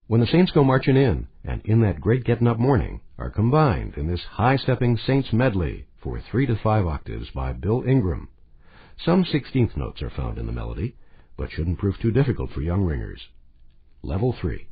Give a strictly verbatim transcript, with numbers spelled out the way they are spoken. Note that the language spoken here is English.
When the Saints Go Marching In and In That Great Gettin' Up Morning are combined in this high-stepping Saints medley for three to five octaves by Bill Ingram. Some sixteenth notes are found in the melody, but shouldn't prove too difficult for young ringers. Level three.